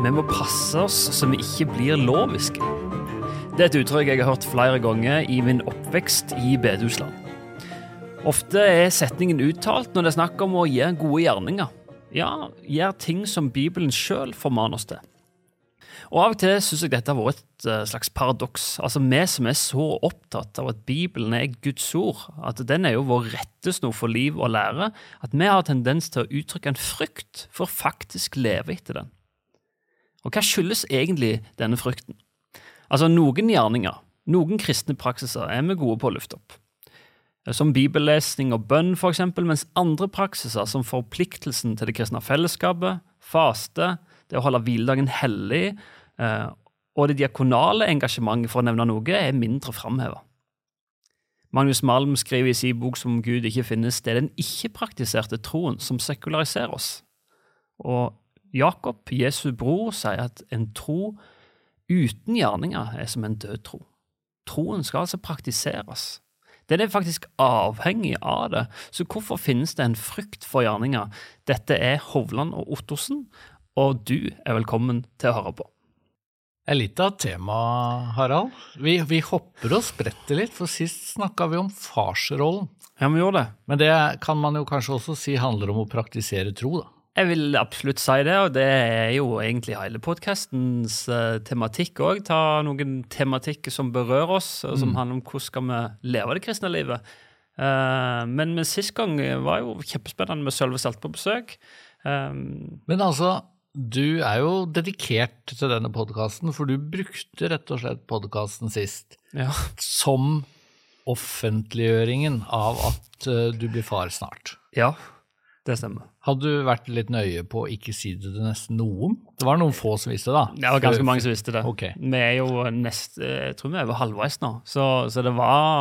vi må passe oss så vi ikke blir loviske. Det et uttrykk jeg har hørt flere ganger i min oppvekst i bedehusland. Ofte setningen uttalt når det snakker om å gjøre gode gjerninger. Ja, gjøre ting som Bibelen selv formaner oss til. Og av og til synes jeg dette har vært et slags paradoks. Altså vi som så opptatt av at Bibelen Guds ord, at den jo vår rettesnor for liv og lære, at vi har tendens til å uttrykke en frykt for å faktisk leve etter den. Og hva skyldes egentlig denne frykten? Altså noen gjerninger, noen kristne praksiser vi gode på å løfte opp. Som bibellesning og bønn for eksempel, mens andre praksiser som forpliktelsen til det kristne fellesskapet, faste, det å holde hviledagen hellig, og det diakonale engasjementet for å nevne noe mindre fremhevet. Magnus Malm skriver i sin bok som Gud ikke finnes, det den ikke-praktiserte troen som sekulariserer oss. Og Jakob, Jesu bror, sier at en tro uten gjerninger som en død tro. Troen skal altså praktiseres. Den faktisk avhengig av det, så hvorfor finnes det en frykt for gjerninger? Dette Hovland og Ottosen, og du velkommen til å høre på. Litt av tema, Harald. Vi hopper og spretter litt, for sist snakket vi om farsrollen. Ja, vi gjorde det. Men det kan man jo kanskje også si handler om å praktisere tro, da. Jeg vil absolutt si det, og det jo egentlig hele podcastens tematikk også. Ta noen tematikker som berører oss, som handler om hvordan skal vi leve det kristne livet. Men sist gang var jo kjempespennende med Sølve Salt på besøk. Men altså, du jo dedikert til denne podcasten, for du brukte rett og slett podcasten sist som offentliggjøringen av at du blir far snart. Ja, det stemmer. Hadde du vært litt nøye på å ikke si det til nesten noen? Det var noen få som visste det, da. Det var ganske mange som visste det. Okay. Vi jo jeg tror vi over halvveis nå, så det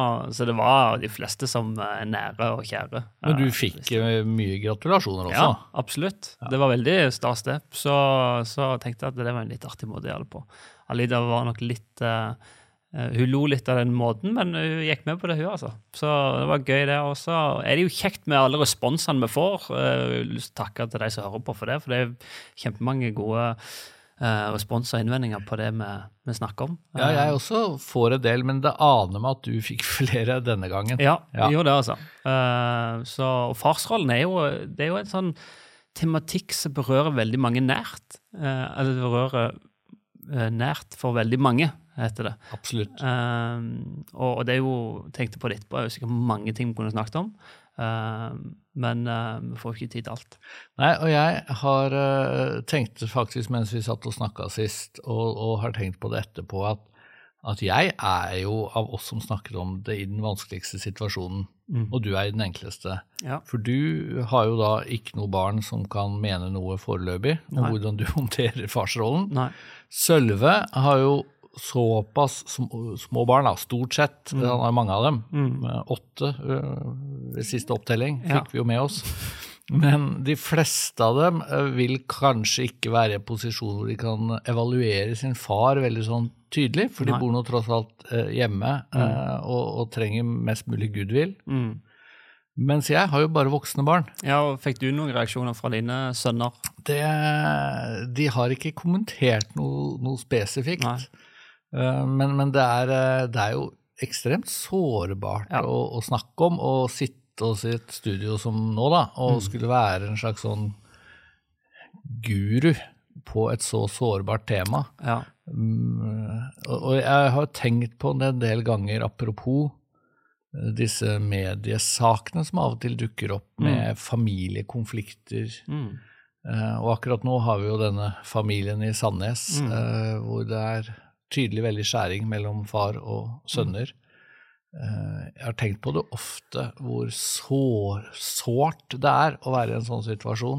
var de fleste som nære og kjære. Men du fikk mye gratulasjoner også? Ja, absolutt. Ja. Det var veldig stas det. Så tenkte jeg at det var en litt artig måte å gjøre det på. Alida var nok litt... hun lo litt av den måten, men hun gikk med på det, hun altså. Så det var gøy det også. Det jo kjekt med alle responsene vi får. Jeg har lyst til å takke til de som hører på for det kjempemange gode responser og innvendinger på det vi snakker om. Ja, jeg også får en del, men det aner meg at du fikk flere denne gangen. Ja, vi gjorde det altså. Og farsrollen det jo en sånn tematikk som berører veldig mange nært. Eller det berører nært for veldig mange, heter det. Absolutt. Og det jo, tenkte på det etterpå, det jo sikkert mange ting vi kunne snakket om, men vi får ikke tid til alt. Nei, og jeg har tenkt faktisk mens vi satt og snakket sist, og har tenkt på det etterpå, at jeg jo av oss som snakket om det i den vanskeligste situasjonen, og du i den enkleste. Ja. For du har jo da ikke noe barn som kan mene noe foreløpig om hvordan du håndterer farsrollen. Nei. Sølve har jo såpass små barn, da, stort sett, han har mange av dem, 8 ved siste opptelling fikk vi jo med oss, men de fleste av dem vil kanskje ikke være i posisjon hvor de kan evaluere sin far veldig sånn tydelig, for de bor nå tross alt hjemme og trenger mest mulig goodwill. Mens jeg har jo bare voksne barn. Ja, og fikk du noen reaksjoner fra dine sønner? De har ikke kommentert noe spesifikt. Nei. Men det jo ekstremt sårbart å snakke om, og sitte hos et studio som nå da, og skulle være en slags sånn guru på et så sårbart tema. Ja. Og jeg har tenkt på det en del ganger, apropos disse mediesakene som av og til dukker opp med familiekonflikter. Og akkurat nå har vi jo denne familien i Sandnes, hvor det tydelig veldig skjæring mellom far og sønner. Jeg har tenkt på det ofte, hvor sårt det å være i en sånn situasjon.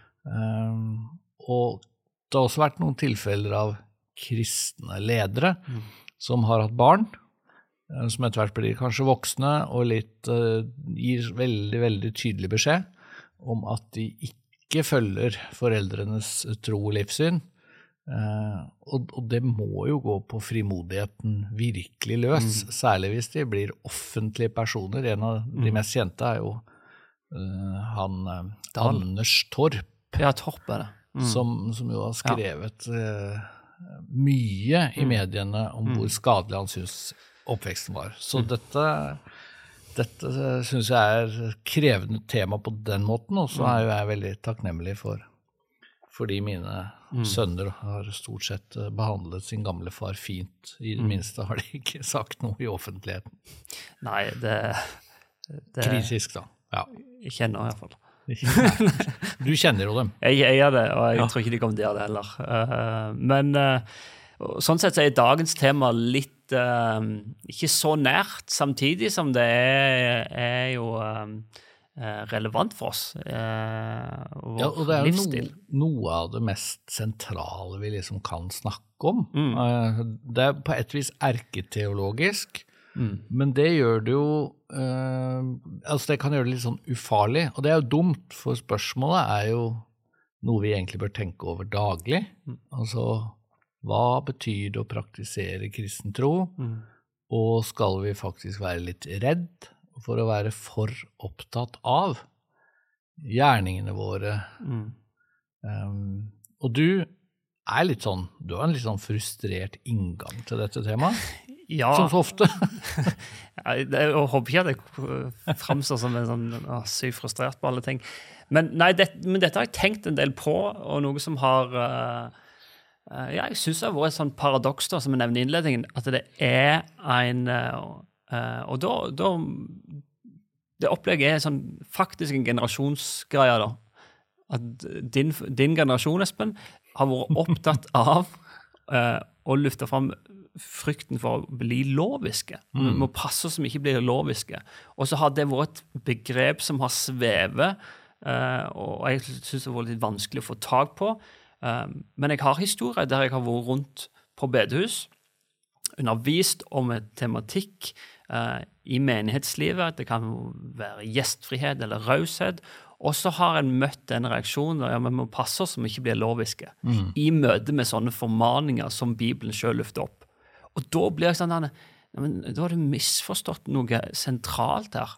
Og det har også vært noen tilfeller av kristne ledere som har hatt barn, som etter hvert blir kanskje voksne, og gir veldig, veldig tydelig beskjed om at de ikke følger foreldrenes tro og livssyn. Og det må jo gå på frimodigheten virkelig løs, særlig hvis de blir offentlige personer. En av de mest kjente jo Anders Torp. Ja, Torp det. som jo har skrevet mye i mediene om hvor skadelig han synes oppveksten var. Så dette synes jeg et krevende tema på den måten, og så jo jeg veldig takknemlig fordi mine sønner har stort sett behandlet sin gamle far fint. I det minste har de ikke sagt noe i offentligheten. Nei, det kritisk da, ja. Jeg kjenner i hvert fall. Du kjenner jo dem. Jeg gjør det, og jeg tror ikke de kommer til å gjøre det heller. Men sånn sett så dagens tema litt ikke så nært, samtidig som det er jo relevant for oss. Og det er jo noe av det mest sentrale vi liksom kan snakke om. Det er på et vis erketeologisk, men det gjør det jo altså det kan gjøre det litt sånn ufarlig, og det er jo dumt, for spørsmålet jo noe vi egentlig bør tenke over daglig. Altså, hva betyr det å praktisere kristen tro? Og skal vi faktisk være litt redd for å være for opptatt av gjerningene våre? Og du litt sånn, du har en litt sånn frustrert inngang til dette temaet. Ja. Som så ofte. Jeg håper ikke at jeg fremstår som en sånn sykt frustrert på alle ting. Men dette har jeg tenkt en del på, og noe som har jeg synes det har vært et sånn paradoks da, som jeg nevner i innledningen, at det en og da det opplegget sånn, faktisk en generasjonsgreie da, at din generasjon, Espen, har vært opptatt av å løfte frem frykten for å bli loviske. Vi må passe oss som ikke blir loviske. Og så har det vært et begrep som har svevet, og jeg synes det har vært litt vanskelig å få tag på. Men jeg har historier der jeg har vært rundt på bedehus, undervist om en tematikk i menighetslivet. Det kan være gjestfrihet eller raushet. Og så har en møtt den reaksjonen, ja, vi må passe oss som ikke blir loviske, i møte med sånne formaninger som Bibelen selv løfter opp. Og da blir jeg sånn, men da har du misforstått noe sentralt her.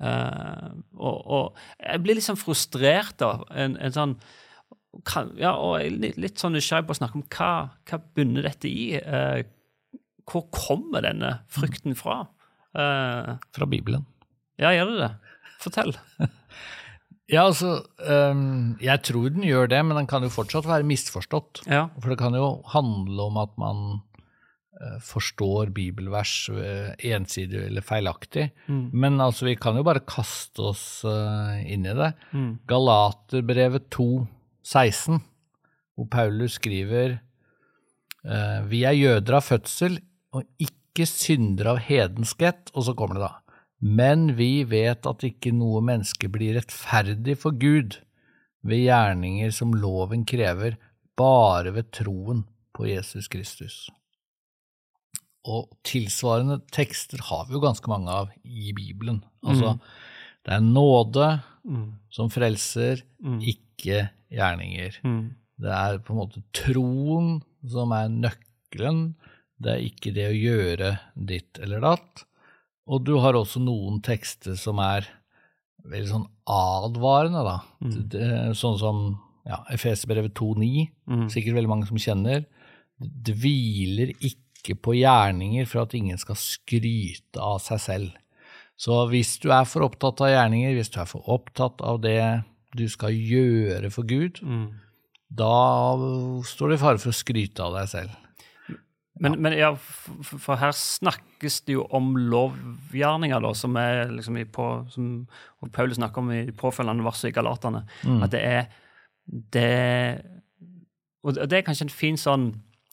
Og jeg blir litt sånn frustrert da, en sånn, og litt sånn nysgjerrig på å snakke om hva bunner dette i? Hvor kommer denne frykten fra? Fra Bibelen. Ja, gjør det det? Fortell. Ja, altså, jeg tror den gjør det, men den kan jo fortsatt være misforstått. Ja. For det kan jo handle om at man forstår bibelvers ensidig eller feilaktig. Men altså, vi kan jo bare kaste oss inn i det. Galaterbrevet 2:16, hvor Paulus skriver vi jøder av fødsel og ikke syndere av hedenskhet, og så kommer det da. Men vi vet at ikke noe menneske blir rettferdig for Gud ved gjerninger som loven krever, bare ved troen på Jesus Kristus. Og tilsvarende tekster har vi jo ganske mange av i Bibelen. Altså, det nåde som frelser, ikke gjerninger. Det på en måte troen som nøkkelen, det ikke det å gjøre ditt eller datt. Og du har også noen tekster som veldig sånn advarende da. Sånn som Efeserbrevet 2:9, sikkert veldig mange som kjenner. Det hviler ikke på gjerninger for at ingen skal skryte av seg selv. Så hvis du for opptatt av gjerninger, hvis du for opptatt av det du skal gjøre for Gud, da står det i fare for å skryte av deg selv. Men for her snakkes det jo om lovgjerninger da, som liksom som Paulus snakker om i påfølgende vers i Galaterne, at det og det kanskje en fin sånn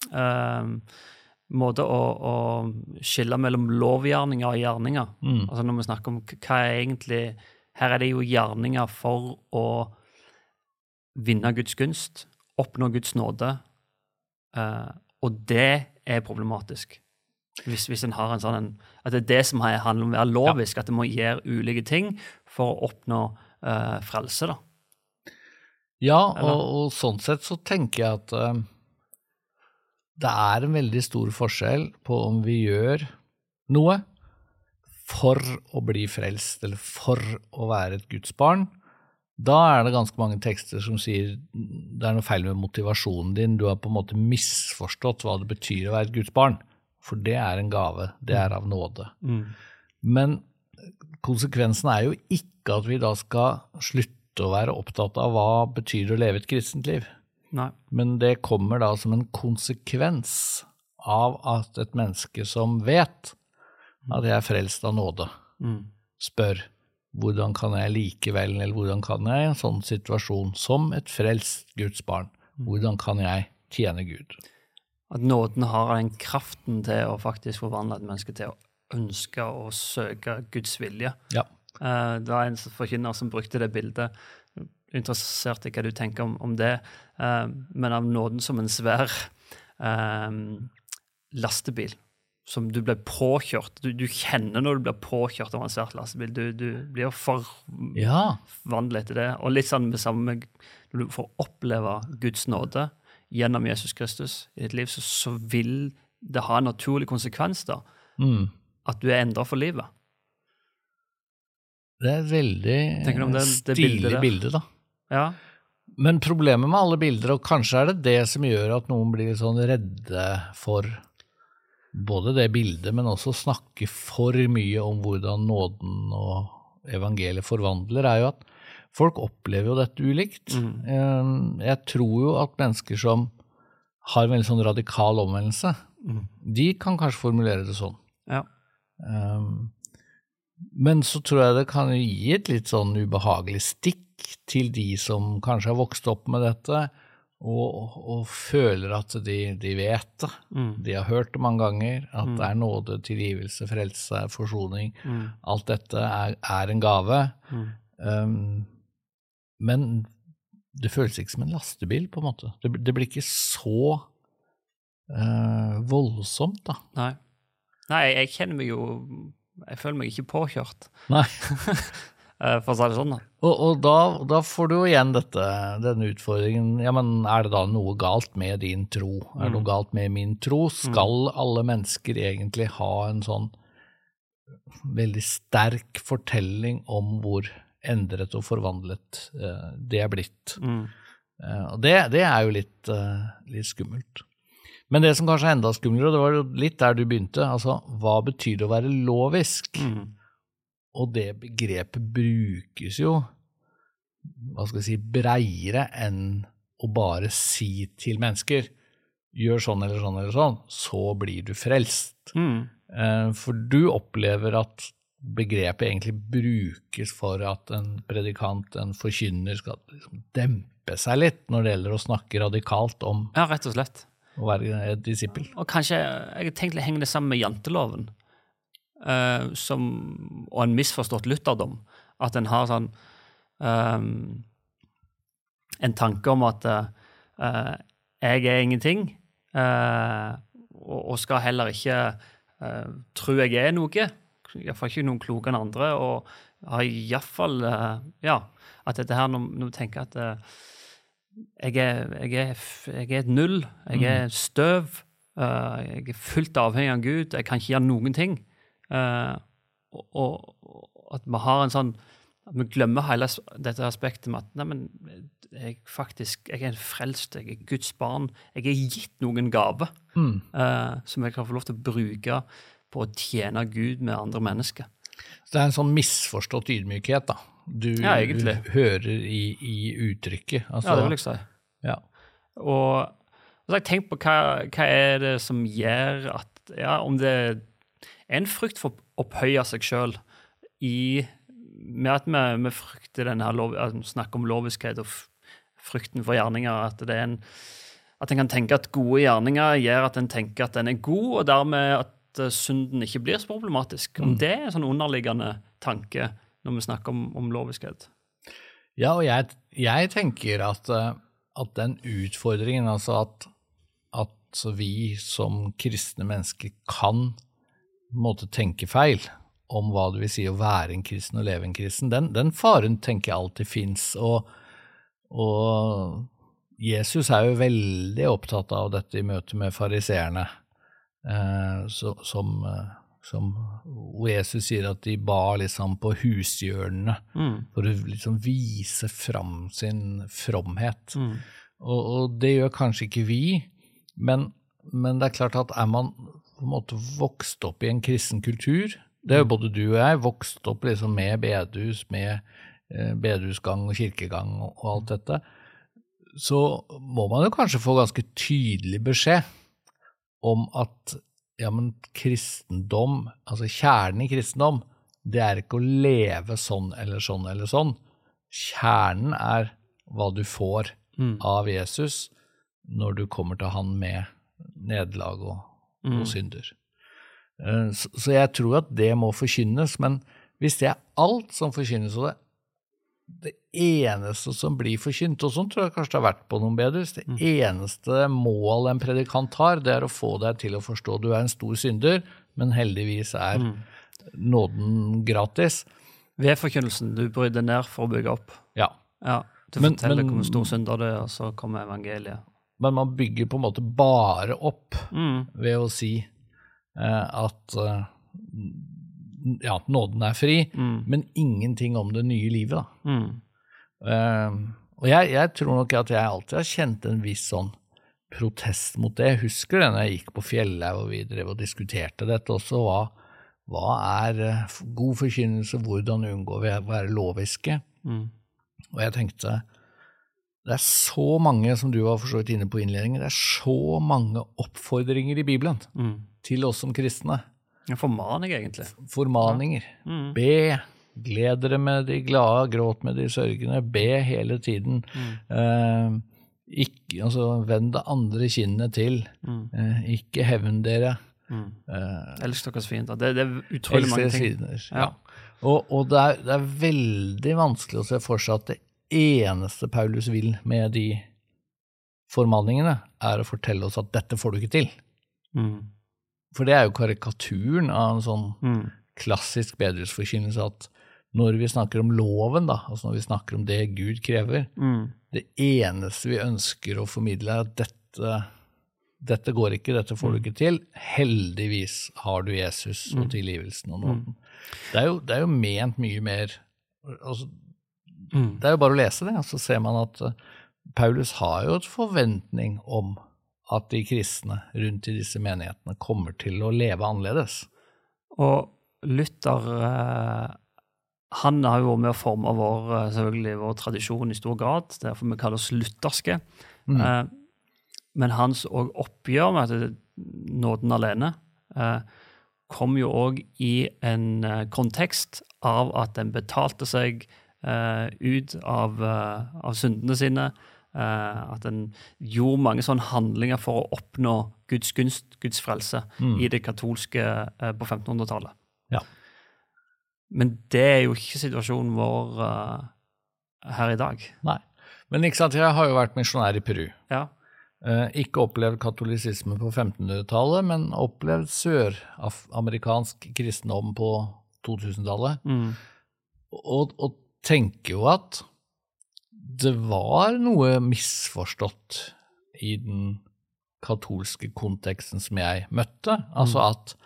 måte å skille mellom lovgjerninger og gjerninger. Altså når vi snakker om hva egentlig, her det jo gjerninger for å vinne Guds gunst, oppnå Guds nåde, og det problematisk. Hvis en har en sånn, at det det som handler om å være lovisk, at det må gjøre ulike ting for å oppnå frelse da. Ja, og sånn sett så tenker jeg at det en veldig stor forskjell på om vi gjør noe for å bli frelst, eller for å være et Guds barn, Da det ganske mange tekster som sier det noe feil med motivasjonen din, du har på en måte misforstått hva det betyr å være et Guds barn, for det en gave, det av nåde. Men konsekvensen jo ikke at vi da skal slutte å være opptatt av hva betyr det å leve et kristent liv. Nei. Men det kommer da som en konsekvens av at et menneske som vet at jeg frelst av nåde, spør hvordan kan jeg likevel, eller hvordan kan jeg i en sånn situasjon som et frelst Guds barn, hvordan kan jeg tjene Gud? At nåden har den kraften til å faktisk forvandle et menneske til å ønske og søke Guds vilje. Ja. Det en forkynner som brukte det bildet, interessert i hva du tenker om det, men av nåden som en svær lastebil, som du blir påkjørt. Du kjenner når du blir påkjørt av en svært lastebil. Du blir forvandlet etter det. Og litt sånn med samme, når du får oppleve Guds nåde gjennom Jesus Kristus i ditt liv, så vil det ha en naturlig konsekvens da, at du endret for livet. Det et veldig stilig bilde da. Ja. Men problemet med alle bilder, og kanskje det det som gjør at noen blir sånn redde for både det bildet, men også snakke for mye om hvordan nåden og evangeliet forvandler, jo at folk opplever jo dette ulikt. Jeg tror jo at mennesker som har en veldig sånn radikal omvendelse, de kan kanskje formulere det sånn. Ja. Men så tror jeg det kan gi et litt sånn ubehagelig stikk til de som kanskje har vokst opp med dette, og føler at de vet det. De har hørt det mange ganger, at det nåde, tilgivelse, frelse, forsoning. Alt dette en gave. Men det føles ikke som en lastebil, på en måte. Det blir ikke så voldsomt, da. Nei, jeg kjenner meg jo, jeg føler meg ikke påkjørt. Nei. For å si det sånn da. Og da får du jo igjen denne utfordringen, ja, men det da noe galt med din tro? Det noe galt med min tro? Skal alle mennesker egentlig ha en sånn veldig sterk fortelling om hvor endret og forvandlet det blitt? Og det jo litt skummelt. Men det som kanskje enda skumlere, det var jo litt der du begynte, altså, hva betyr det å være lovisk? Og det begrepet brukes jo, hva skal jeg si, breiere enn å bare si til mennesker, gjør sånn eller sånn eller sånn, så blir du frelst. For du opplever at begrepet egentlig brukes for at en predikant, en forkynner, skal liksom dempe seg litt når det gjelder å snakke radikalt om rett og slett. Å være et disippel. Og kanskje, jeg tenkte å henge det sammen med janteloven, og en misforstått lutherdom, at en har sånn en tanke om at jeg ingenting, og skal heller ikke tro jeg noe, i hvert fall ikke noen kloke enn andre, og har i hvert fall, at dette her, når vi tenker at jeg et null, jeg støv, jeg fullt avhengig av Gud, jeg kan ikke gjøre noen ting, og at vi har en sånn, at vi glemmer hele dette aspektet med at, nei, men jeg en frelst, jeg Guds barn, jeg gitt noen gave, som jeg kan få lov til å bruke på å tjene Gud med andre mennesker. Så det en sånn misforstått ydmykhet da, du hører i uttrykket. Altså, ja, det vil jeg si. Ja. Og så har jeg tenkt på hva det som gjør at, om det en frykt for å opphøye seg selv med at vi frykter snakker om loviskhet og frykten for gjerninger, at at en kan tenke at gode gjerninger gjør at en tenker at den god, og dermed at synden ikke blir så problematisk. Om det en sånn underliggende tanke når vi snakker om loviskhet? Ja, og jeg tenker at den utfordringen, altså at vi som kristne mennesker kan måtte tenke feil om hva det vil si å være en kristen og leve en kristen, den faren tenker jeg alltid finnes, og Jesus jo veldig opptatt av dette i møte med fariseerne, som hvor Jesus sier at de ba liksom på hushjørnene for å liksom vise fram sin fromhet. Og det gjør kanskje ikke vi, men det klart at man på en måte vokst opp i en kristen kultur, det jo både du og jeg, vokst opp liksom med bedehus, med bedehusgang og kirkegang og alt dette, så må man jo kanskje få ganske tydelig beskjed om at ja, men kristendom, altså kjernen i kristendom, det ikke å leve sånn eller sånn eller sånn. Kjernen hva du får av Jesus når du kommer til han med nederlag og synder. Så jeg tror at det må forkynnes, men hvis det alt som forkynnes, og det eneste som blir forkynt, og sånn tror jeg kanskje det har vært på noen bedehus, det eneste mål en predikant har, det å få deg til å forstå du en stor synder, men heldigvis nåden gratis. Ved forkynnelsen, du bryter ned for å bygge opp. Ja. Du forteller hvor stor synder det og så kommer evangeliet. Men man bygger på en måte bare opp ved å si at ja, nåden fri, men ingenting om det nye livet da. Og jeg tror nok at jeg alltid har kjent en viss sånn protest mot det. Jeg husker det når jeg gikk på Fjellhaug og vi drev og diskuterte dette også, hva god forkynnelse, hvordan unngå å være loviske. Og jeg tenkte, det så mange, som du var forstått inne på innledningen, det så mange oppfordringer i Bibelen til oss som kristne. Formaning egentlig. Formaninger. Be, gled dere med de glade, gråt med de sørgende, be hele tiden. Vend det andre kinnet til. Ikke hevn dere. Elsk deres fiender. Det utrolig mange ting. Ja. Og det veldig vanskelig å se for seg at det eneste Paulus vil med de formaningene å fortelle oss at dette får du ikke til. For det jo karikaturen av en sånn klassisk bedehusforkynnelse at når vi snakker om loven, da, altså når vi snakker om det Gud krever, det eneste vi ønsker å formidle at dette går ikke, dette får du ikke til. Heldigvis har du Jesus og tilgivelsen og nåden. Det jo ment mye mer, altså, det jo bare å lese det, så ser man at Paulus har jo et forventning om at de kristne rundt i disse menighetene kommer til å leve annerledes. Og Luther, han har jo vært med å forme selvfølgelig vår tradisjon i stor grad, derfor vi kaller oss lutherske. Men hans oppgjør med at nåden alene kom jo også i en kontekst av at den betalte seg ut av syndene sine, at den gjorde mange sånne handlinger for å oppnå Guds gunst, Guds frelse i det katolske på 1500-tallet. Ja. Men det jo ikke situasjonen vår her i dag. Nei, men ikke sant, jeg har jo vært misjonær i Peru. Ja. Ikke opplevd katolisisme på 1500-tallet, men opplevd søramerikansk kristendom på 2000-tallet. Og tenker jo at det var noe misforstått i den katolske konteksten som jeg møtte. Altså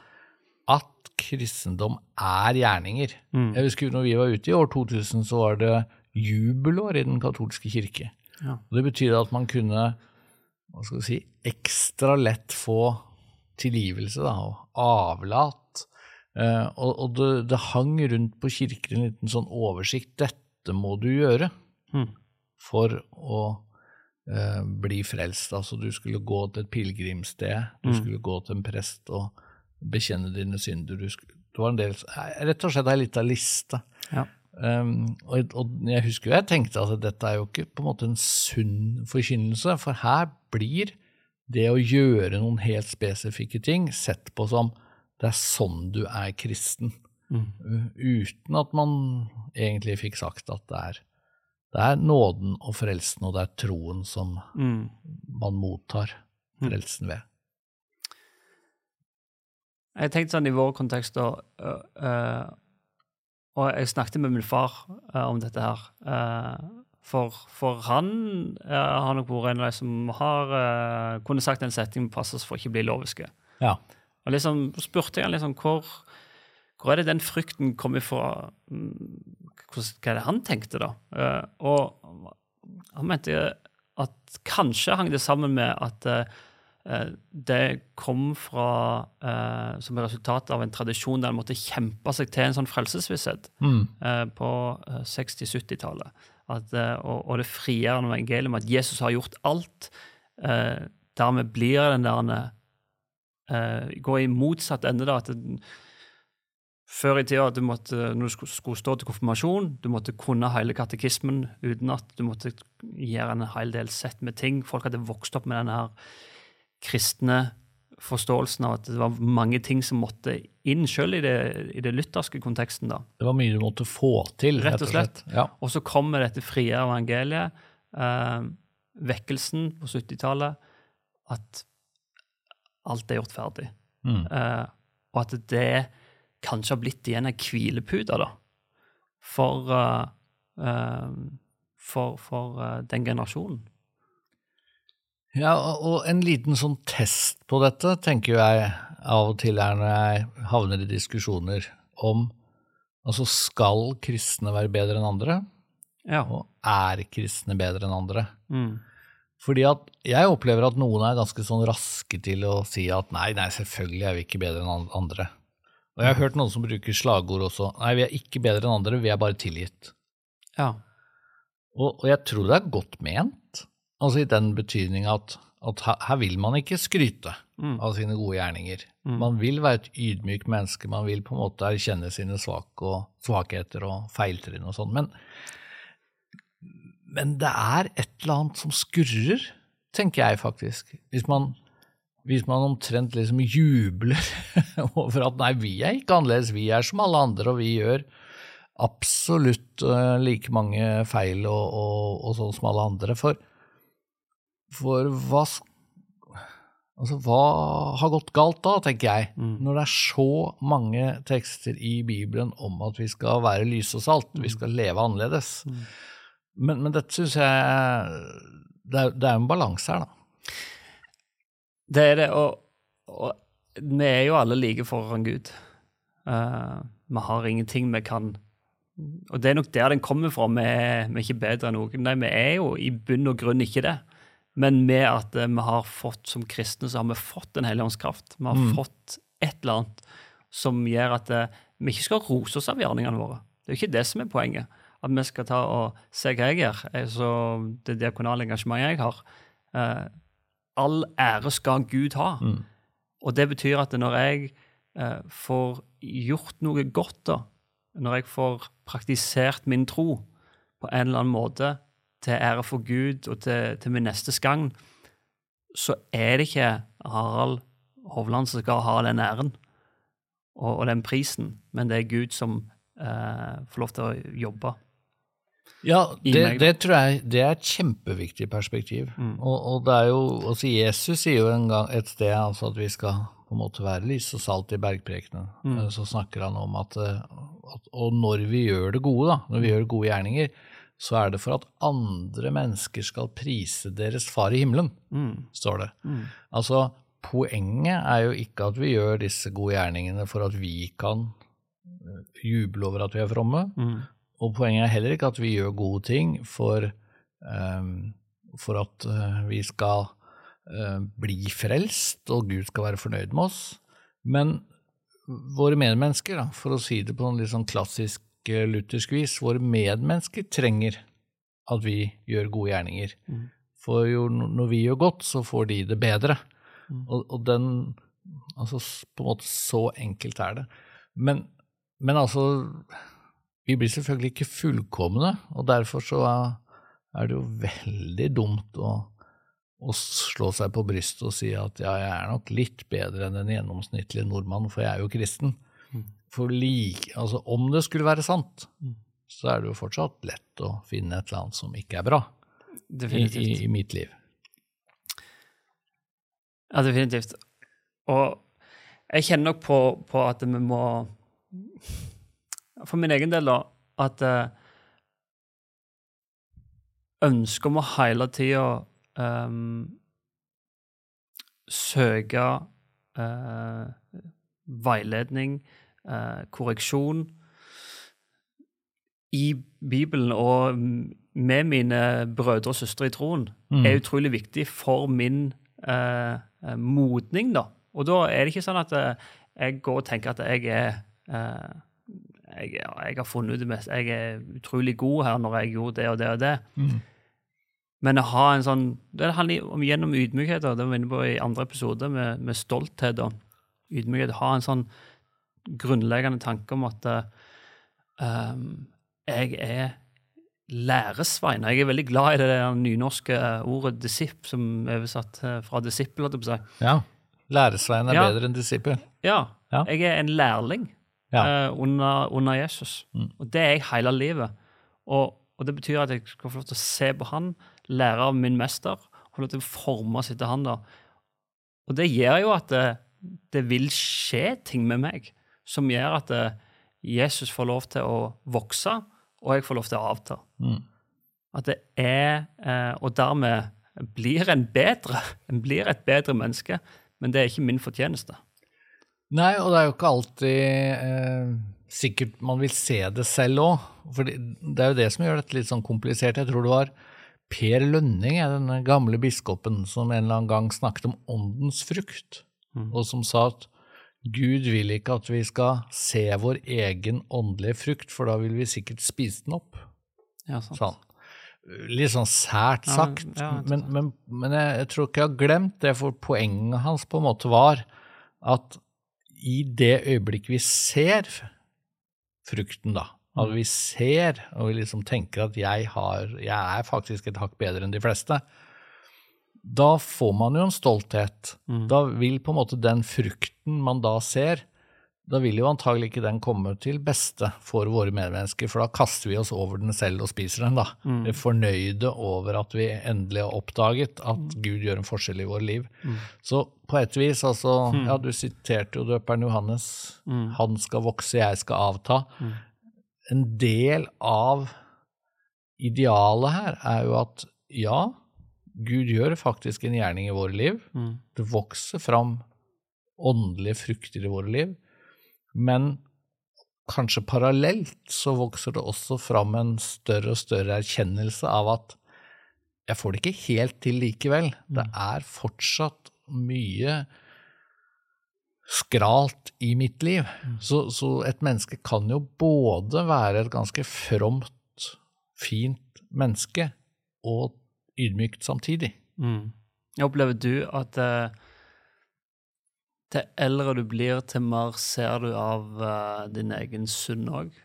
at kristendom gjerninger. Jeg husker når vi var ute i år 2000, så var det jubelår i den katolske kirke. Ja. Og det betyr at man kunne, hva skal vi si, ekstra lett få tilgivelse da, og avlat. Og det hang rundt på kirken en liten sånn oversikt. Dette må du gjøre for å bli frelst. Altså du skulle gå til et pilgrimssted, du skulle gå til en prest og bekjenne dine synder. Det var en del, rett og slett en liten liste. Ja. Og jeg husker jo, jeg tenkte at dette jo ikke på en måte en sunn forkynnelse, for her blir det å gjøre noen helt spesifikke ting sett på som det sånn du kristen, uten at man egentlig fikk sagt at det nåden og frelsen, og det troen som man mottar frelsen ved. Jeg tenkte sånn i vår kontekst, og jeg snakket med min far om dette her, for han har nok vært en av de som har kunne sagt en setning med passes for ikke bli loviske. Ja. Og liksom spurte jeg liksom, hvor det den frykten kom ifra? Hva det han tenkte da? Og han mente at kanskje hang det sammen med at det kom fra som resultat av en tradisjon der han måtte kjempe seg til en sånn frelsesvisshet på 60-70-tallet. Og det frigjørende evangelium at Jesus har gjort alt, dermed blir den der går i motsatt ende da, at før i tida at når du skulle stå til konfirmasjon, du måtte kunne hele katekismen uten at du måtte gjøre en hel del sett med ting. Folk hadde vokst opp med denne her kristne forståelsen av at det var mange ting som måtte inn selv i det lutherske konteksten da. Det var mye du måtte få til, rett og slett. Ja. Og så kommer dette frie evangeliet, vekkelsen på 70-tallet, at alt gjort ferdig. Og at det kanskje har blitt igjen en hvilepute da, for den generasjonen. Ja, og en liten sånn test på dette, tenker jeg av og til når jeg havner i diskusjoner om, altså skal kristne være bedre enn andre? Ja. Og kristne bedre enn andre? Fordi at jeg opplever at noen ganske sånn raske til å si at nei, selvfølgelig vi ikke bedre enn andre. Og jeg har hørt noen som bruker slagord også. Nei, vi ikke bedre enn andre, vi bare tilgitt. Ja. Og jeg tror det godt ment. Altså i den betydning at her vil man ikke skryte av sine gode gjerninger. Man vil være et ydmyk menneske, man vil på en måte erkjenne sine svakheter og feiltrinn og sånn. Men det et eller annet som skurrer, tenker jeg faktisk. Hvis man omtrent liksom jubler over at nei, vi ikke annerledes, vi som alle andre, og vi gjør absolutt like mange feil og sånn som alle andre. For hva har gått galt da, tenker jeg, når det så mange tekster i Bibelen om at vi skal være lys og salt, vi skal leve annerledes. Men dette synes jeg, det en balanse her da. Det det, og vi jo alle like foran Gud. Vi har ingenting vi kan, og det nok der den kommer fra, vi ikke bedre enn noen. Nei, vi jo i bunn og grunn ikke det. Men med at vi har fått, som kristne, så har vi fått en helligåndskraft. Vi har fått et eller annet som gjør at vi ikke skal rose oss av gjerningene våre. Det jo ikke det som poenget. At vi skal ta og se hva jeg gjør, så det diakonale engasjementet jeg har. All ære skal Gud ha. Og det betyr at når jeg får gjort noe godt, da, når jeg får praktisert min tro på en eller annen måte, til ære for Gud og til min neste skang, så det ikke Harald Hovland som skal ha den æren og den prisen, men det Gud som får lov til å jobbe. Ja, det tror jeg det et kjempeviktig perspektiv. Og det jo, altså Jesus sier jo en gang et sted altså at vi skal på en måte være lys og salt i bergprekenen. Så snakker han om at og når vi gjør det gode, da, når vi gjør gode gjerninger, så det for at andre mennesker skal prise deres far i himmelen, står det. Altså, poenget jo ikke at vi gjør disse gode gjerningene for at vi kan juble over at vi fromme, og poenget heller ikke at vi gjør gode ting for at vi skal bli frelst, og Gud skal være fornøyd med oss. Men våre medmennesker, da, for å si det på en litt sånn klassisk luthersk vis, våre medmennesker trenger at vi gjør gode gjerninger. For jo, når vi gjør godt, så får de det bedre. Og den, altså på en måte så enkelt det. Men altså, vi blir selvfølgelig ikke fullkomne, og derfor så det jo veldig dumt å slå seg på brystet og si at ja, jeg nok litt bedre enn den gjennomsnittlige nordmann, for jeg jo kristen. For altså, om det skulle være sant, så det jo fortsatt lett å finne et eller annet som ikke bra i mitt liv. Ja, definitivt. Og jeg kjenner nok på at vi må, for min egen del da, at ønsker om å hele tiden søke veiledning, korreksjon i Bibelen og med mine brødre og søstre i troen utrolig viktig for min modning da. Og da det ikke sånn at jeg går og tenker at jeg har funnet ut det mest, jeg utrolig god her når jeg gjorde det og det og det. Men å ha en sånn, det handler om gjennom ydmykhet, det var vi inne på i andre episoder med stolthet og ydmykhet, ha en sånn grunnleggende tanke om at jeg læresvein. Jeg veldig glad i det nynorske ordet disipp, som oversatt fra disippel, hadde jeg på seg. Ja, læresvein bedre enn disippel. Ja, jeg en lærling under Jesus. Og det jeg hele livet. Og det betyr at jeg skal få lov til å se på han, lære av min mester, og få lov til å forme sitt til han da. Og det gjør jo at det vil skje ting med meg, som gjør at Jesus får lov til å vokse, og jeg får lov til å avta. At det og dermed blir en blir et bedre menneske, men det ikke min fortjeneste. Nei, og det jo ikke alltid sikkert man vil se det selv også, for det jo det som gjør dette litt sånn komplisert. Jeg tror det var Per Lønning, den gamle biskopen, som en eller annen gang snakket om åndens frukt, og som sa at Gud vil ikke at vi skal se vår egen åndelige frukt, for da vil vi sikkert spise den opp. Ja, sant. Sånn. Litt sånn sært sagt, men jeg tror ikke jeg har glemt det, for poenget hans på en måte var at i det øyeblikk vi ser frukten da, at vi ser, og vi liksom tenker at jeg faktisk et hakk bedre enn de fleste, da får man jo en stolthet. Da vil på en måte den frukten man da ser, da vil jo antagelig ikke den komme til beste for våre medmennesker, for da kaster vi oss over den selv og spiser den da. Vi fornøyde over at vi endelig har oppdaget at Gud gjør en forskjell i vår liv. Så på et vis, altså, ja, du siterte jo døperen Johannes, han skal vokse, jeg skal avta. En del av idealet her jo at ja, Gud gjør faktisk en gjerning i våre liv. Det vokser fram åndelige frukter i våre liv, men kanskje parallelt så vokser det også fram en større og større erkjennelse av at jeg får det ikke helt til likevel. Det fortsatt mye skralt i mitt liv. Så et menneske kan jo både være et ganske fromt, fint menneske og ydmykt samtidig. Jeg opplever du at til eldre du blir, til mer ser du av din egen synd også?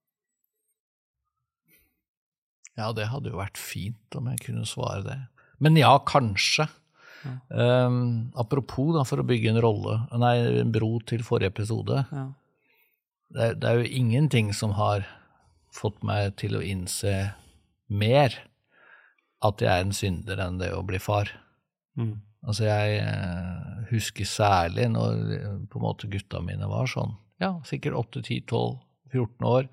Ja, det hadde jo vært fint om jeg kunne svare det. Men ja, kanskje. Apropos da, for å bygge en bro til forrige episode. Det jo ingenting som har fått meg til å innse mer at jeg en synder enn det å bli far. Altså jeg husker særlig når på en måte gutta mine var sånn, ja, sikkert 8, 10, 12, 14 år,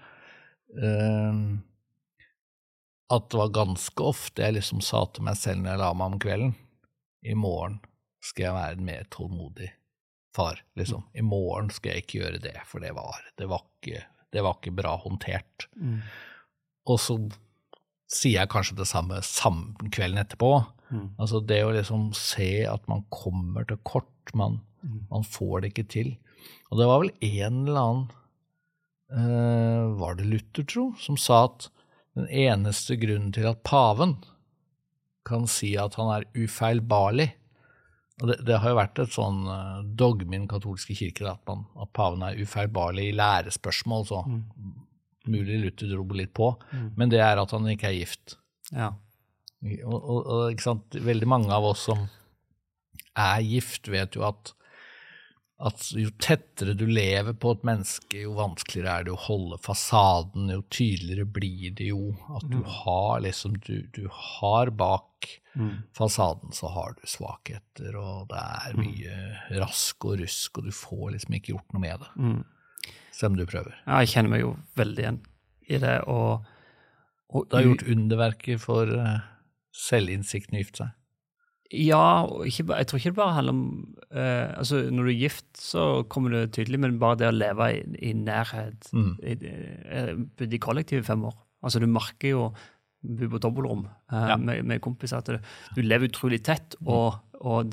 at det var ganske ofte jeg liksom sa til meg selv når jeg la meg om kvelden, i morgen skal jeg være en mer tålmodig far, liksom. I morgen skal jeg ikke gjøre det, for det var ikke bra håndtert. Og så sier jeg kanskje det samme kvelden etterpå. Altså det å liksom se at man kommer til kort, man får det ikke til. Og det var vel en eller annen, var det Luther, tro, som sa at den eneste grunnen til at paven kan si at han ufeilbarlig, og det har jo vært et sånn dogme i den katolske kirke, at paven ufeilbarlig i lærespørsmål, så mulig Luther dro litt på, men det at han ikke gift. Ja. Og ikke sant, veldig mange av oss som gift vet jo at jo tettere du lever på et menneske, jo vanskeligere det å holde fasaden, jo tydeligere blir det jo at du har liksom, du har bak fasaden så har du svakheter, og det mye rask og rusk, og du får liksom ikke gjort noe med det. Som du prøver. Ja, jeg kjenner meg jo veldig igjen i det, og det har gjort underverker for selvinnsikten å gifte seg. Ja, og jeg tror ikke det bare handler om altså når du gift, så kommer det tydelig, men bare det å leve i nærhet. Bodde i kollektiv i 5 år. Altså du merker jo bo på dobbeltrom med kompiser at du lever utrolig tett, og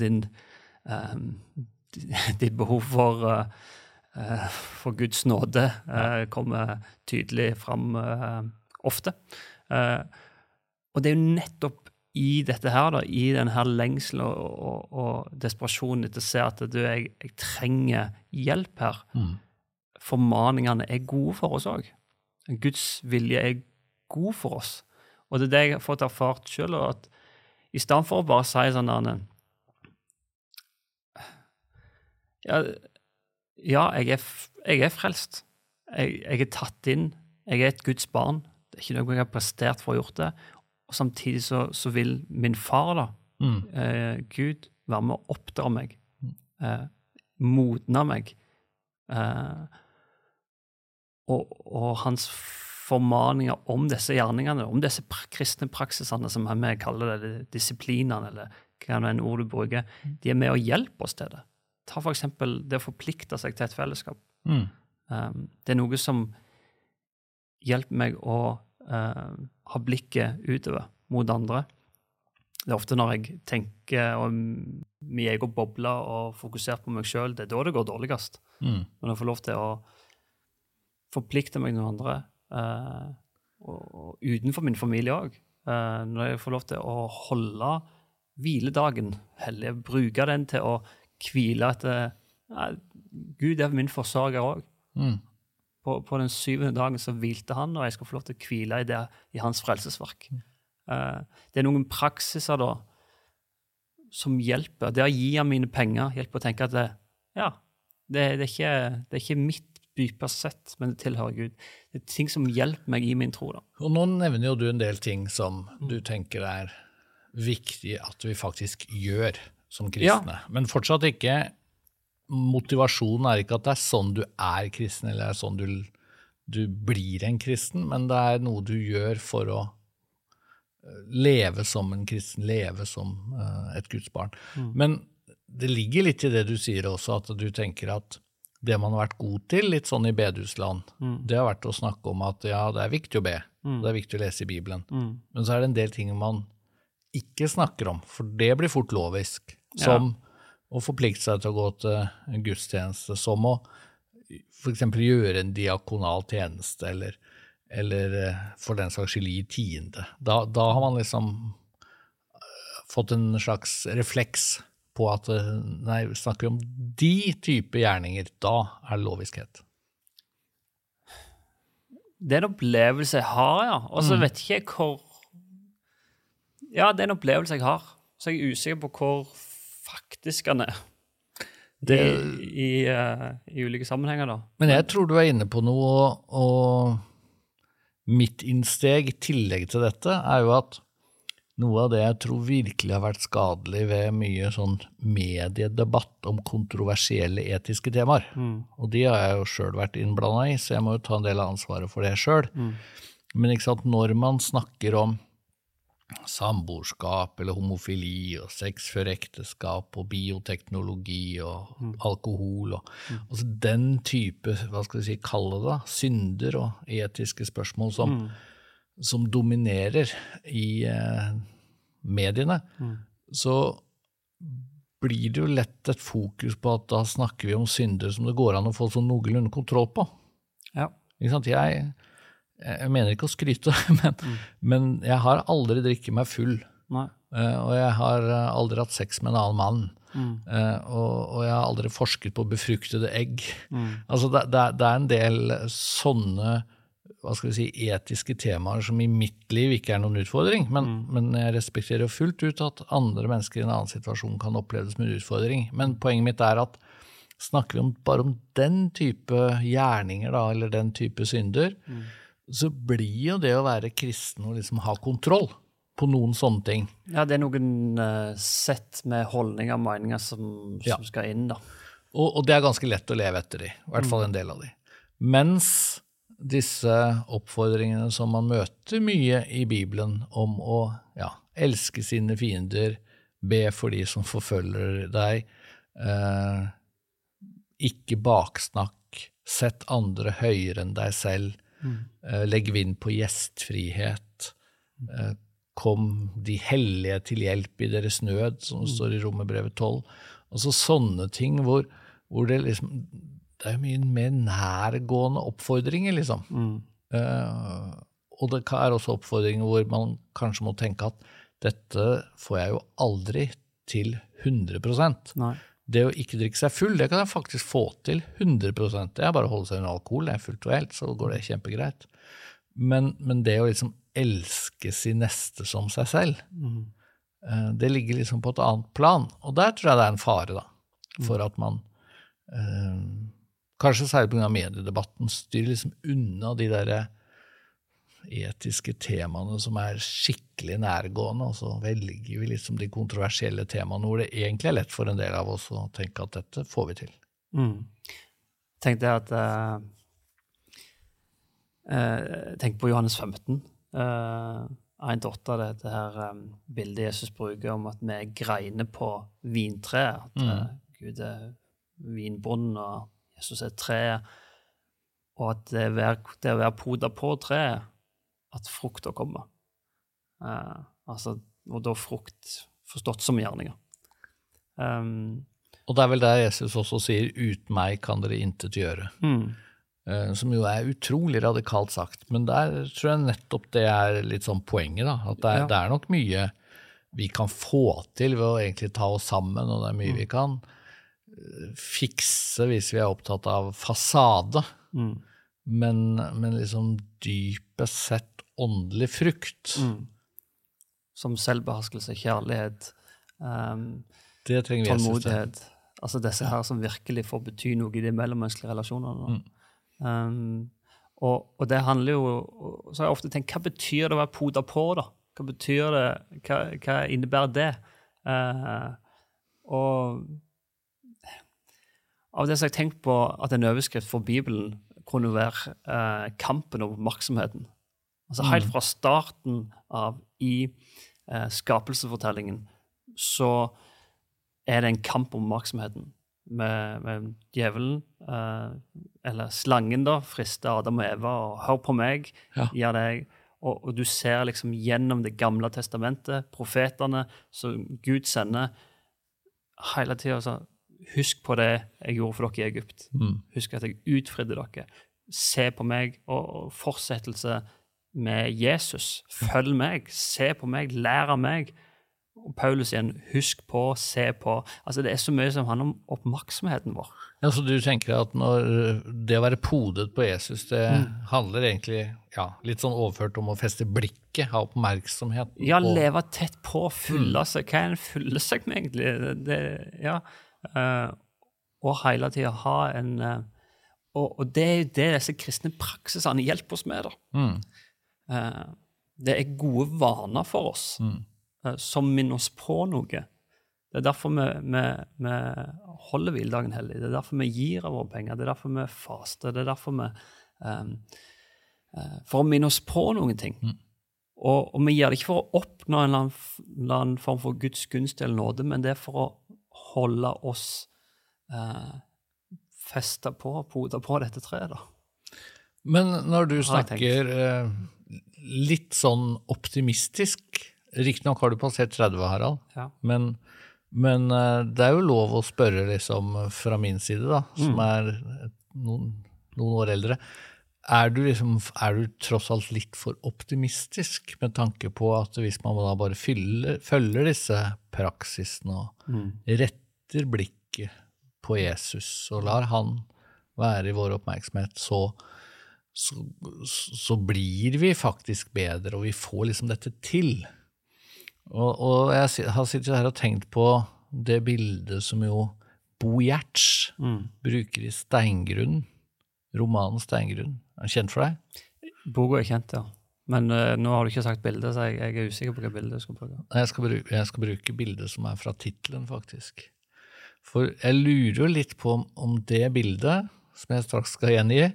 ditt behov for Guds nåde kommer tydelig fram ofte. Og det er jo nettopp i dette her, da, i denne her lengselen og desperasjonen etter å se at jeg trenger hjelp her. Formaningene er gode for oss også. Guds vilje er god for oss. Og det er det jeg har fått erfart selv, at i stedet for å bare si sånn jeg er frelst. Jeg er tatt inn. Jeg er et Guds barn. Det er ikke noe jeg har prestert for å ha gjort det. Og samtidig så vil min far da, Gud, være med å oppdra meg, modne meg, og hans formaninger om disse gjerningene, om disse kristne praksisene som vi kaller det, disiplinene, eller hva enn ord du bruker, de er med å hjelpe oss til det. Ta for eksempel det å forplikte seg til et fellesskap. Det er noe som hjelper meg å ha blikket utover mot andre. Det er ofte når jeg tenker om min egen boble og fokuserer på meg selv, det er da det går dårligst. Når jeg får lov til å forplikte meg til noen andre, og utenfor min familie også. Når jeg får lov til å holde hviledagen hellig, bruke den til å hvile etter Gud er min forsørger også. På den 7. dagen så hvilte han, og jeg skal få lov til å hvile i hans frelsesverk. Det er noen praksiser da, som hjelper. Det å gi ham mine penger, hjelper å tenke at det er ikke mitt dypest sett, men det tilhører Gud. Det er ting som hjelper meg i min tro da. Og nå nevner jo du en del ting som du tenker er viktig at vi faktisk gjør som kristne. Men fortsatt ikke motivasjonen er ikke at det er sånn du er kristen, eller er sånn du blir en kristen, men det er noe du gjør for å leve som en kristen, leve som et Guds barn. Men det ligger litt i det du sier også, at du tenker at det man har vært god til, litt sånn i bedehusland, det har vært å snakke om at det er viktig å be, det er viktig å lese i Bibelen. Men så er det en del ting man ikke snakker om, for det blir fort lovisk, som å forplikte seg til å gå til en gudstjeneste, som å for eksempel gjøre en diakonal tjeneste, eller for den slags skyld gi tiende. Da har man liksom fått en slags refleks på at nei, snakker vi om de type gjerninger, da er det loviskhet. Det er en opplevelse jeg har, ja. Og så vet ikke jeg hvor... Ja, det er en opplevelse jeg har. Så jeg er usikker på hvor faktisk han er. I ulike sammenhenger da. Men jeg tror du er inne på noe, og mitt innsteg i tillegg til dette er jo at noe av det jeg tror virkelig har vært skadelig ved mye sånn mediedebatt om kontroversielle etiske temaer. Og de har jeg jo selv vært innblandet i, så jeg må jo ta en del av ansvaret for det selv. Men ikke sant, når man snakker om samboerskap eller homofili og sex før ekteskap og bioteknologi og alkohol og altså den type, hva skal vi si, kalle det, synder og etiske spørsmål som dominerer i mediene, så blir det jo lett et fokus på at da snakker vi om synder som det går an å få sånn noenlunde kontroll på. Ja. Ikke sant? Jeg mener ikke å skryte, men jeg har aldri drikket meg full. Nei. Og jeg har aldri hatt sex med en annen mann. Og jeg har aldri forsket på befruktede egg. Altså det er en del sånne, hva skal vi si, etiske temaer som i mitt liv ikke er noen utfordring, men jeg respekterer fullt ut at andre mennesker i en annen situasjon kan oppleves med en utfordring. Men poenget mitt er at snakker vi bare om den type gjerninger da, eller den type synder, så blir jo det å være kristen og liksom ha kontroll på noen sånne ting. Ja, det er noen sett med holdninger og meninger som skal inn da. Og det er ganske lett å leve etter de, i hvert fall en del av de. Mens disse oppfordringene som man møter mye i Bibelen om å elske sine fiender, be for de som forfølger deg, ikke baksnakk, sett andre høyere enn deg selv, legg vind på gjestfrihet, kom de hellige til hjelp i deres nød, som det står i Romerbrevet 12. Altså sånne ting hvor det liksom, det er mye mer nærgående oppfordringer, liksom. Og det også oppfordringer hvor man kanskje må tenke at dette får jeg jo aldri til 100%. Nei. Det å ikke drikke seg full, det kan jeg faktisk få til 100%. Det bare å holde seg under alkohol, det fullt og helt, så går det kjempegreit. Men det å liksom elske sin neste som seg selv, det ligger liksom på et annet plan. Og der tror jeg det en fare da, for at man kanskje særlig på grunn av mediedebatten styrer liksom unna de der etiske temaene som skikkelig nærgående, og så velger vi liksom de kontroversielle temaene hvor det egentlig lett for en del av oss å tenke at dette får vi til. Tenkte jeg at tenk på Johannes 15 1-8, det her bildet Jesus bruker om at vi greiner på vintreet, at Gud vinbonden og Jesus treet, og at det å være poda på treet, at frukter kommer. Og da frukt forstått som gjerninger. Og det vel der Jesus også sier, uten meg kan dere intet gjøre. Som jo utrolig radikalt sagt, men der tror jeg nettopp det litt sånn poenget da, at det nok mye vi kan få til ved å egentlig ta oss sammen, og det mye vi kan fikse hvis vi opptatt av fasade, men liksom dypest sett åndelig frukt. Som selvbeherskelse, kjærlighet, det trenger vi tålmodighet. Altså disse her som virkelig får bety noe i de mellommenneskelige relasjonene. Og det handler jo, så har jeg ofte tenkt, hva betyr det å være poda på da? Hva betyr det? Hva innebærer det? Og av det så har jeg tenkt på at en overskrift for Bibelen kunne være kampen om oppmerksomheten. Altså helt fra starten av i skapelsesfortellingen så det en kamp om oppmerksomheten med djevelen, eller slangen da, frister Adam og Eva, og hør på meg, gjør deg, og du ser liksom gjennom det gamle testamentet, profetene, så Gud sender hele tiden så husk på det jeg gjorde for dere i Egypt. Husk at jeg utfridde dere. Se på meg, og fortsettelse med Jesus. Følg meg, se på meg, lær av meg. Og Paulus igjen, husk på, se på. Altså det så mye som handler om oppmerksomheten vår. Ja, så du tenker at når det å være podet på Jesus, det handler egentlig litt sånn overført om å feste blikket, ha oppmerksomhet. Ja, leve tett på, fylle seg. Hva en fylle seg med egentlig? Og hele tiden ha en... Og det jo det disse kristne praksisene hjelper oss med da. Det gode vaner for oss, som minner oss på noe. Det derfor vi holder hviledagen hellig. Det derfor vi gir av våre penger. Det derfor vi faster. Det derfor vi for å minne oss på noen ting. Og vi gjør det ikke for å oppnå en eller annen form for Guds gunst eller nåde, men det for å holde oss feste på, poda på dette treet da. Men når du snakker litt sånn optimistisk, riktig nok har du passert 30, Harald, men det jo lov å spørre liksom fra min side da, som noen år eldre, du tross alt litt for optimistisk med tanke på at hvis man da bare følger disse praksisene og retter blikket på Jesus og lar han være i vår oppmerksomhet, så blir vi faktisk bedre, og vi får liksom dette til. Og jeg har sittet her og tenkt på det bildet som jo Bo Giertz bruker i Steingrunn, romanen Steingrunn. Kjent for deg? Boka kjent, ja. Men nå har du ikke sagt bildet, så jeg usikker på hva bildet du skal bruke. Jeg skal bruke bildet som fra titlen, faktisk. For jeg lurer jo litt på om det bildet, som jeg straks skal gjengi,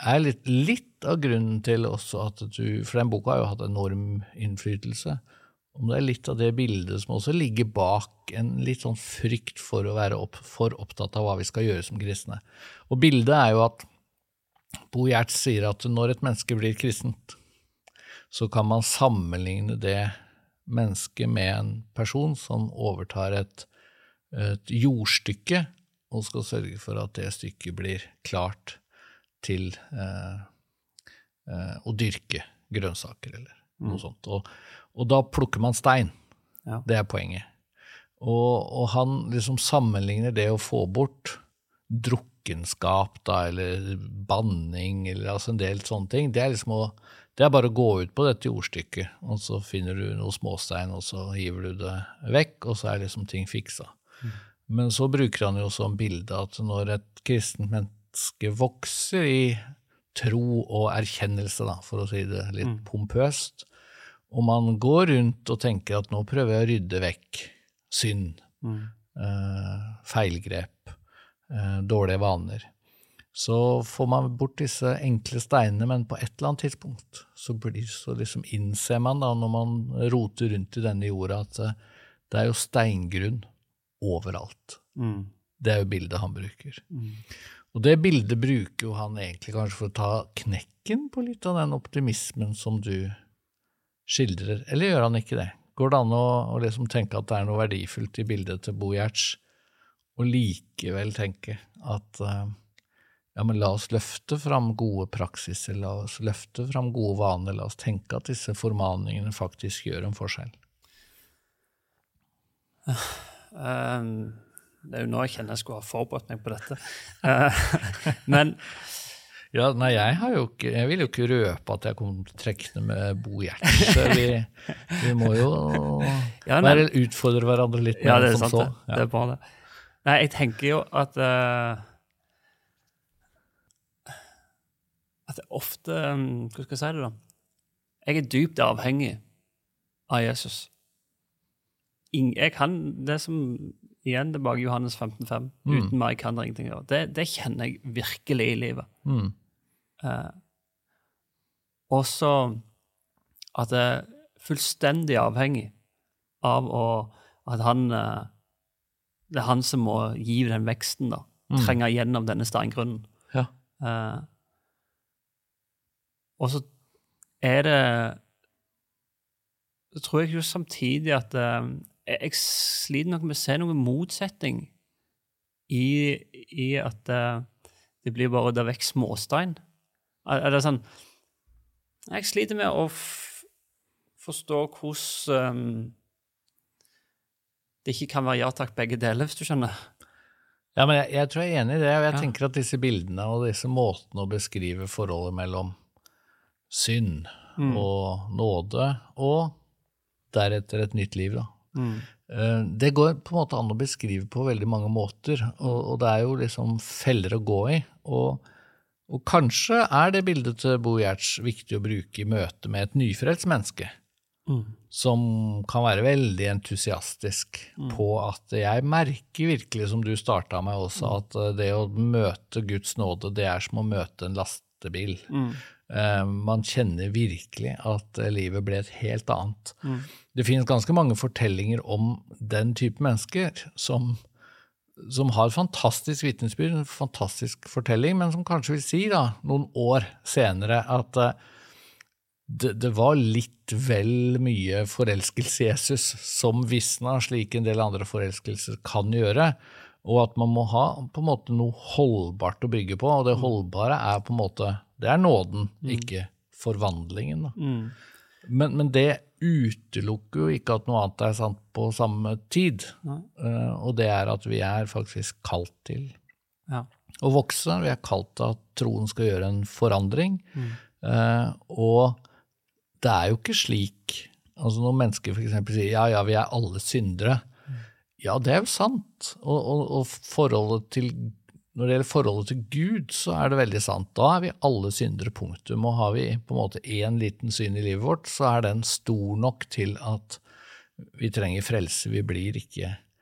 litt av grunnen til også at for den boka har jo hatt enorm innflytelse, om det litt av det bildet som også ligger bak en litt sånn frykt for å være for opptatt av hva vi skal gjøre som kristne. Og bildet jo at Bo Giertz sier at når et menneske blir kristent, så kan man sammenligne det mennesket med en person som overtar et jordstykke og skal sørge for at det stykket blir klart til å dyrke grønnsaker eller noe sånt. Og da plukker man stein. Ja. Det poenget. Og han liksom sammenligner det å få bort drukkenskap da, eller banning, eller altså en del sånne ting. Det liksom det bare å gå ut på dette jordstykket, og så finner du noe småstein, og så hiver du det vekk, og så liksom ting fiksa. Men så bruker han jo som bilde at når et kristent menneske vokser i tro og erkjennelse, da, for å si det litt pompøst, og man går rundt og tenker at nå prøver jeg å rydde vekk synd, feilgrep, dårlige vaner, så får man bort disse enkle steinene, men på et eller annet tidspunkt så liksom innser man da, når man roter rundt i denne jorda, at det jo steingrunn overalt. Det jo bildet han bruker. Og det bildet bruker jo han egentlig kanskje for å ta knekken på litt av den optimismen som du skildrer, eller gjør han ikke det? Går det an å liksom tenke at det noe verdifullt i bildet til Bo Giertz, og likevel tenke at ja, men la oss løfte fram gode praksiser, la oss løfte fram gode vaner, la oss tenke at disse formaningene faktisk gjør en forskjell? Det jo nå jeg kjenner jeg skulle ha forberedt meg på dette. Men ja, nei, jeg vil jo ikke røpe at jeg kommer trekkende med Bo Giertz. Vi må jo utfordre hverandre litt mer. Ja, det sant det. Ja. Det bra det. Nei, jeg tenker jo at det ofte, hva skal jeg si det da? Jeg dypt avhengig av Jesus. Jeg kan det som igjen tilbake Johannes 15,5 uten meg kan det ingenting gjøre. Det kjenner jeg virkelig i livet. Også at jeg fullstendig avhengig av at det han som må gi den veksten da, trenger gjennom denne steingrunnen. Ja. Og så det så tror jeg jo samtidig at jeg sliter nok med å se noen motsetning i at det blir bare der vekk småstein. Det sånn, jeg sliter med å forstå hvordan det ikke kan være ja takk begge deler, hvis du skjønner. Ja, men jeg tror jeg enig i det, og jeg tenker at disse bildene og disse måtene å beskrive forholdet mellom synd og nåde, og deretter et nytt liv da. Det går på en måte an å beskrive på veldig mange måter, og det jo liksom feller å gå i, og kanskje det bildet til Bo Giertz viktig å bruke i møte med et nyfrelst menneske, som kan være veldig entusiastisk på at jeg merker virkelig, som du startet med også, at det å møte Guds nåde, det som å møte en lastebil. Man kjenner virkelig at livet ble et helt annet. Det finnes ganske mange fortellinger om den type mennesker som har fantastisk vitnesbyrd, en fantastisk fortelling, men som kanskje vil si da, noen år senere at det var litt vel mye forelskelse i Jesus som visna, slik en del andre forelskelser kan gjøre, og at man må ha på en måte noe holdbart å bygge på, og det holdbare på en måte, det nåden, ikke forvandlingen da. Men det utelukker jo ikke at noe annet sant på samme tid, og det at vi faktisk kalt til å vokse, vi kalt til at troen skal gjøre en forandring, og det jo ikke slik, altså når mennesker for eksempel sier, ja, vi alle syndere, ja, det jo sant, og forholdet til, når det gjelder forholdet til Gud, så det veldig sant, da vi alle syndere punktum, og har vi på en måte en liten synd i livet vårt, så den stor nok til at vi trenger frelse, vi blir ikke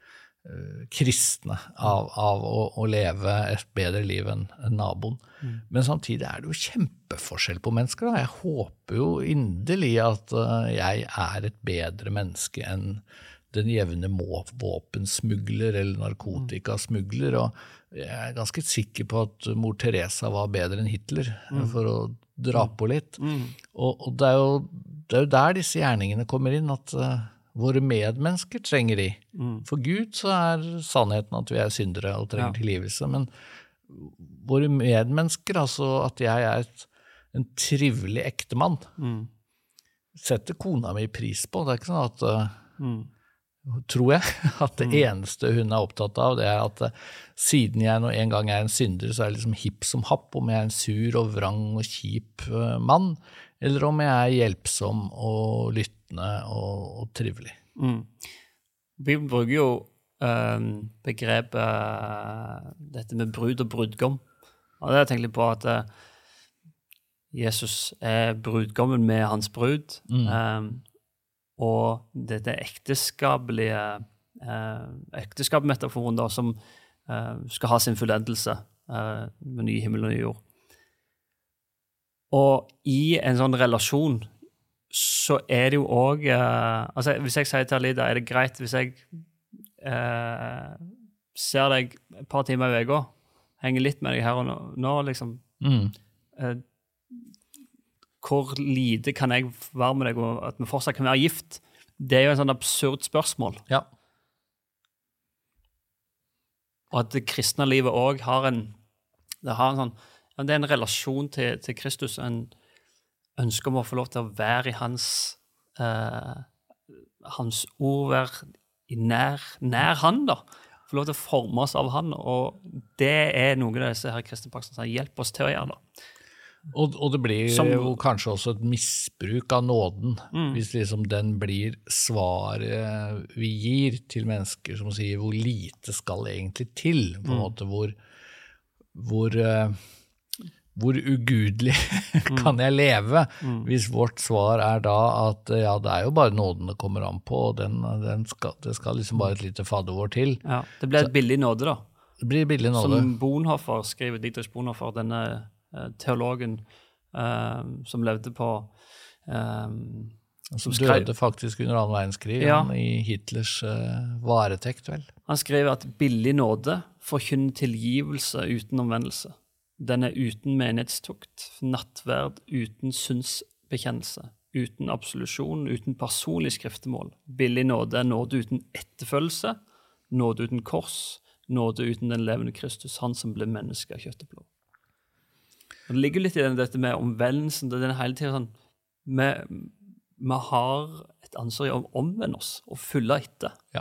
kristne av å leve et bedre liv enn naboen. Men samtidig det jo kjempeforskjell på mennesker. Da. Jeg håper jo inderlig at jeg et bedre menneske enn den jevne våpensmugler eller narkotikasmugler, og jeg ganske sikker på at mor Teresa var bedre enn Hitler, for å dra på litt. Og det jo der disse gjerningene kommer inn, at våre medmennesker trenger de. For Gud så sannheten at vi syndere og trenger tilgivelse, men våre medmennesker, altså at jeg en trivelig ektemann, setter kona mi pris på. Det ikke sånn at tror jeg at det eneste hun opptatt av, det at siden jeg nå en gang en synder, så det liksom hipp som happ om jeg en sur og vrang og kjip mann, eller om jeg hjelpsom og lyttende og trivelig. Bibelen bruker jo begrepet dette med brud og brudgom. Og det har jeg tenkt litt på at Jesus brudgommen med hans brud, og dette ekteskapmetaforen da, som skal ha sin fullendelse med ny himmel og ny jord. Og i en sånn relasjon så det jo også altså hvis jeg sier til Alida, det greit hvis jeg ser deg et par timer i veka, henger litt med deg her og nå liksom hvor lite kan jeg være med deg, og at vi fortsatt kan være gift? Det jo en sånn absurd spørsmål. Ja. Og at det kristne livet også har en sånn, det en relasjon til Kristus, en ønske om å få lov til å være i hans ord, være i nær han da, få lov til å forme oss av han, og det noe av disse her kristne praksene som hjelper oss til å gjøre det. Og det blir jo kanskje også et misbruk av nåden, hvis liksom den blir svaret vi gir til mennesker som sier hvor lite skal egentlig til, på en måte hvor ugudelig kan jeg leve, hvis vårt svar da at ja, det jo bare nåden det kommer an på, og det skal liksom bare et lite faddervår til. Ja, det blir et billig nåde da. Det blir billig nåde. Som Bonhoeffer skriver, Dietrich Bonhoeffer, denne teologen som levde på som døde faktisk under annen verdenskrig i Hitlers varetekt vel. Han skrev at billig nåde forkynner tilgivelse uten omvendelse. Den uten menighetstukt, nattverd uten syndsbekjennelse, uten absolusjon, uten personlig skriftemål. Billig nåde nåde uten etterfølgelse, nåde uten kors, nåde uten den levende Kristus, han som ble menneske av kjøtt og blod. Det ligger litt i dette med omvendelsen, det hele tiden sånn, vi har et ansvar å omvende oss og fylle etter. Ja.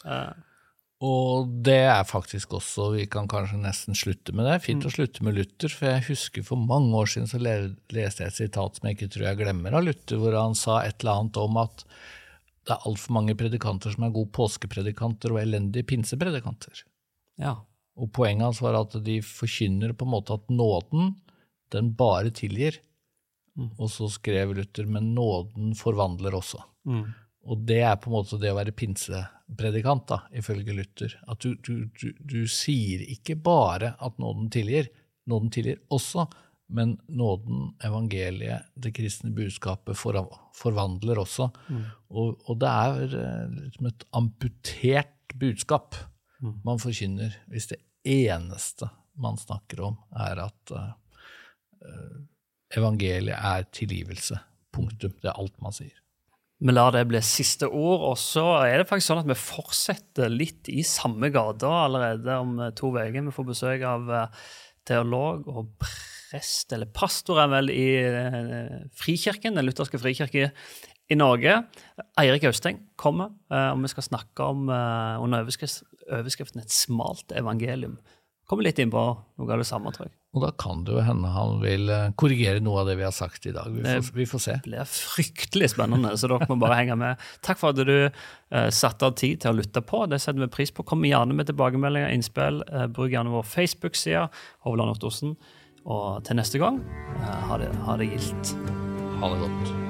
Og det faktisk også, vi kan kanskje nesten slutte med det, fint å slutte med Luther, for jeg husker for mange år siden så leste jeg et sitat som jeg ikke tror jeg glemmer av Luther, hvor han sa et eller annet om at det alt for mange predikanter som gode påskepredikanter og elendige pinsepredikanter. Ja. Og poenget hans var at de forkynner på en måte at nåden den bare tilgir. Og så skrev Luther, men nåden forvandler også. Og det på en måte det å være pinsepredikant da, ifølge Luther. At du sier ikke bare at nåden tilgir også, men nåden, evangeliet, det kristne budskapet forvandler også. Og det liksom et amputert budskap man forkynner, hvis det eneste man snakker om at evangeliet tilgivelse, punktum, det alt man sier. Vi lar det bli siste ord, og så det faktisk sånn at vi fortsetter litt i samme gata allerede om 2 uker. Vi får besøk av teolog og prest, eller pastor vel i Frikirken, den lutherske frikirke i Norge. Eirik Austeng kommer, og vi skal snakke om under overskriften et smalt evangelium. Kommer litt inn på noe av det samme, tror jeg. Og da kan det jo hende han vil korrigere noe av det vi har sagt i dag. Vi får se. Det blir fryktelig spennende, så dere må bare henge med. Takk for at du satte av tid til å lytte på. Det setter vi pris på. Kom gjerne med tilbakemeldinger, innspill. Bruk gjerne vår Facebook-side, Hovland Ottosen. Og til neste gang, ha det gildt. Ha det godt.